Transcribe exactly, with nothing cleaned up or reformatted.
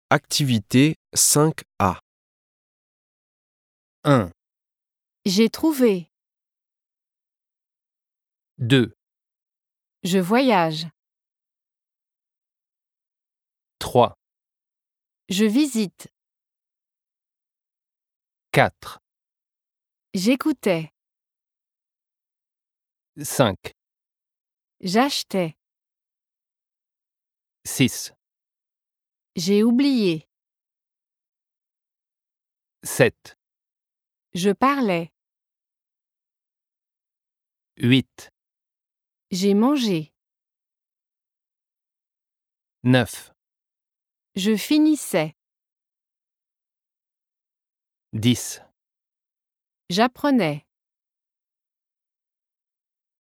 Activité cinq A. un, J'ai trouvé. deux, Je voyage. trois, Je visite. quatre, J'écoutais. cinq, J'achetais. six, J'ai oublié. sept, Je parlais. huit, J'ai mangé. neuf, Je finissais. dix. J'apprenais.